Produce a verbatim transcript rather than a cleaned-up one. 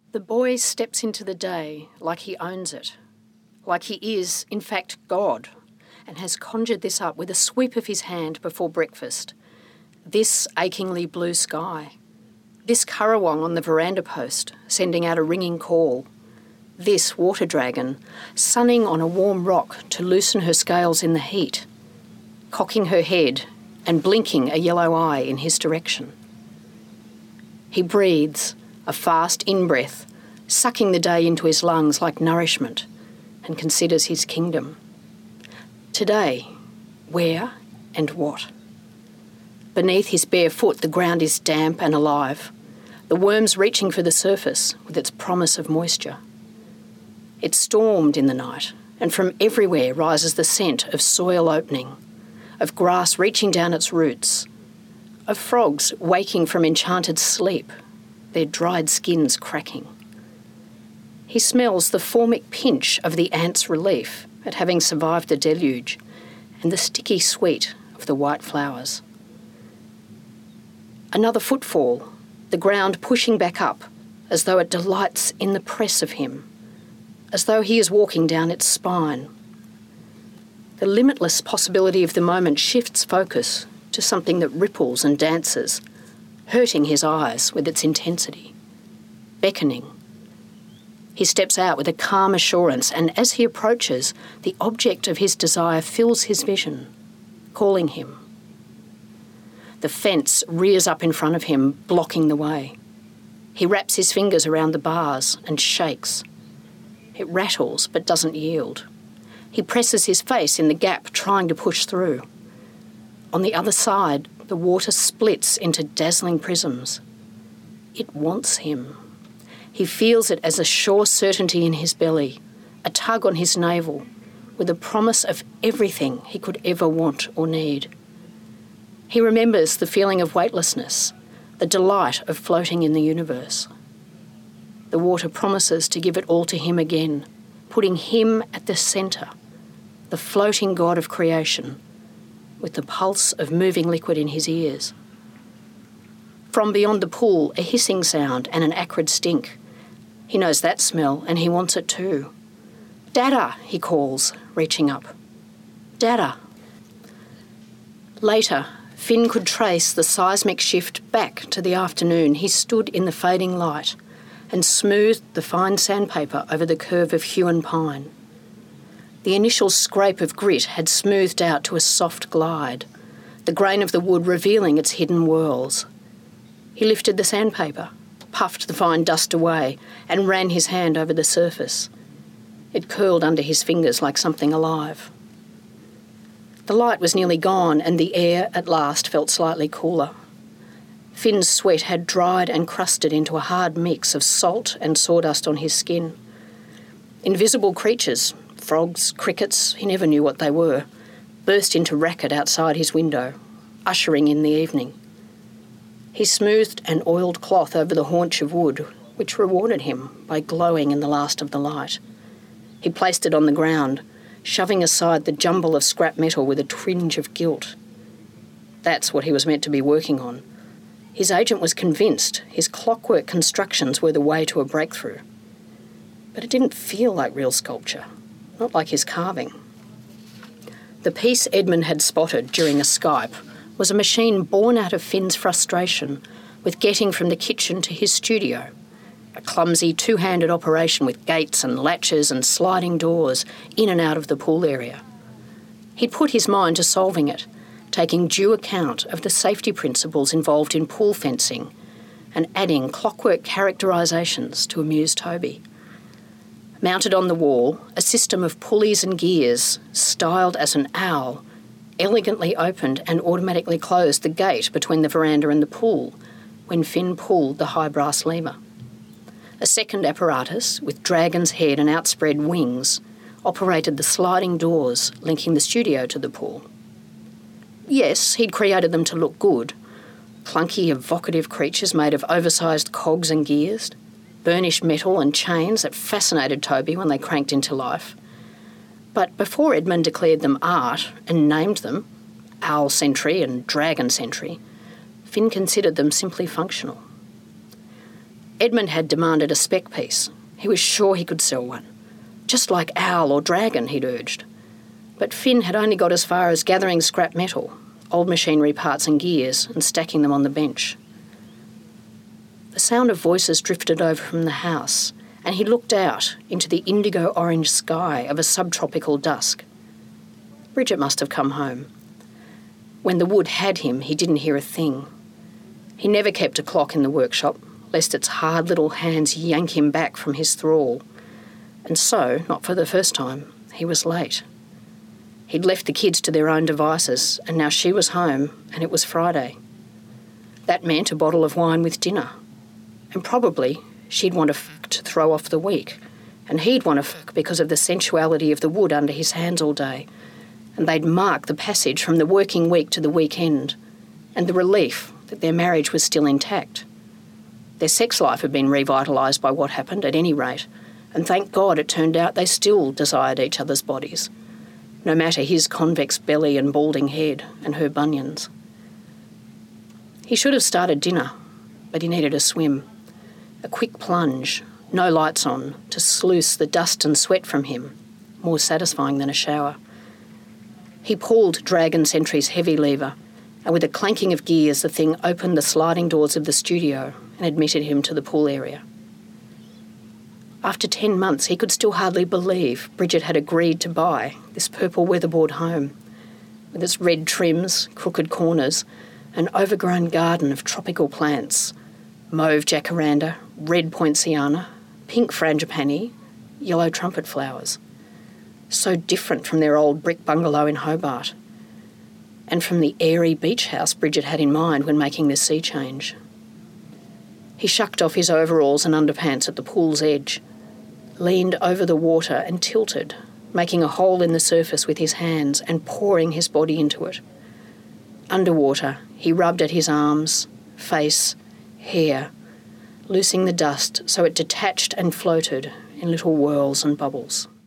The boy steps into the day like he owns it, like he is, in fact, God, and has conjured this up with a sweep of his hand before breakfast. This achingly blue sky, this currawong on the veranda post sending out a ringing call, this water dragon sunning on a warm rock to loosen her scales in the heat, cocking her head and blinking a yellow eye in his direction. He breathes, a fast in-breath, sucking the day into his lungs like nourishment, and considers his kingdom. Today, where and what? Beneath his bare foot, the ground is damp and alive, the worms reaching for the surface with its promise of moisture. It stormed in the night, and from everywhere rises the scent of soil opening, of grass reaching down its roots, of frogs waking from enchanted sleep, their dried skins cracking. He smells the formic pinch of the ants' relief at having survived the deluge, and the sticky sweet of the white flowers. Another footfall, the ground pushing back up, as though it delights in the press of him, as though he is walking down its spine. The limitless possibility of the moment shifts focus to something that ripples and dances, hurting his eyes with its intensity, beckoning. He steps out with a calm assurance, and as he approaches, the object of his desire fills his vision, calling him. The fence rears up in front of him, blocking the way. He wraps his fingers around the bars and shakes. It rattles but doesn't yield. He presses his face in the gap, trying to push through. On the other side, the water splits into dazzling prisms. It wants him. He feels it as a sure certainty in his belly, a tug on his navel, with a promise of everything he could ever want or need. He remembers the feeling of weightlessness, the delight of floating in the universe. The water promises to give it all to him again, putting him at the centre, the floating god of creation, with the pulse of moving liquid in his ears. From beyond the pool, a hissing sound and an acrid stink. He knows that smell, and he wants it too. "Dada," he calls, reaching up. "Dada." Later, Finn could trace the seismic shift back to the afternoon he stood in the fading light and smoothed the fine sandpaper over the curve of hewn pine. The initial scrape of grit had smoothed out to a soft glide, the grain of the wood revealing its hidden whorls. He lifted the sandpaper, puffed the fine dust away, and ran his hand over the surface. It curled under his fingers like something alive. The light was nearly gone, and the air at last felt slightly cooler. Finn's sweat had dried and crusted into a hard mix of salt and sawdust on his skin. Invisible creatures, frogs, crickets, he never knew what they were, burst into racket outside his window, ushering in the evening. He smoothed an oiled cloth over the haunch of wood, which rewarded him by glowing in the last of the light. He placed it on the ground, shoving aside the jumble of scrap metal with a twinge of guilt. That's what he was meant to be working on. His agent was convinced his clockwork constructions were the way to a breakthrough. But it didn't feel like real sculpture, not like his carving. The piece Edmund had spotted during a Skype was a machine born out of Finn's frustration with getting from the kitchen to his studio, a clumsy two-handed operation with gates and latches and sliding doors in and out of the pool area. He'd put his mind to solving it, taking due account of the safety principles involved in pool fencing and adding clockwork characterisations to amuse Toby. Mounted on the wall, a system of pulleys and gears, styled as an owl, elegantly opened and automatically closed the gate between the veranda and the pool when Finn pulled the high brass lever. A second apparatus, with dragon's head and outspread wings, operated the sliding doors linking the studio to the pool. Yes, he'd created them to look good. Clunky, evocative creatures made of oversized cogs and gears, burnished metal and chains that fascinated Toby when they cranked into life. But before Edmund declared them art and named them Owl Sentry and Dragon Sentry, Finn considered them simply functional. Edmund had demanded a spec piece. He was sure he could sell one. Just like Owl or Dragon, he'd urged. But Finn had only got as far as gathering scrap metal, old machinery parts and gears, and stacking them on the bench. The sound of voices drifted over from the house, and he looked out into the indigo-orange sky of a subtropical dusk. Bridget must have come home. When the wood had him, he didn't hear a thing. He never kept a clock in the workshop, lest its hard little hands yank him back from his thrall. And so, not for the first time, he was late. He'd left the kids to their own devices, and now she was home, and it was Friday. That meant a bottle of wine with dinner. And probably she'd want a fuck to throw off the week, and he'd want a fuck because of the sensuality of the wood under his hands all day, and they'd mark the passage from the working week to the weekend, and the relief that their marriage was still intact. Their sex life had been revitalised by what happened, at any rate, and thank God it turned out they still desired each other's bodies, no matter his convex belly and balding head and her bunions. He should have started dinner, but he needed a swim. A quick plunge, no lights on, to sluice the dust and sweat from him, more satisfying than a shower. He pulled Dragon Sentry's heavy lever, and with a clanking of gears the thing opened the sliding doors of the studio and admitted him to the pool area. After ten months he could still hardly believe Bridget had agreed to buy this purple weatherboard home, with its red trims, crooked corners, an overgrown garden of tropical plants, mauve jacaranda, red poinciana, pink frangipani, yellow trumpet flowers. So different from their old brick bungalow in Hobart, and from the airy beach house Bridget had in mind when making this sea change. He shucked off his overalls and underpants at the pool's edge, leaned over the water and tilted, making a hole in the surface with his hands and pouring his body into it. Underwater, he rubbed at his arms, face, hair, loosing the dust so it detached and floated in little whirls and bubbles.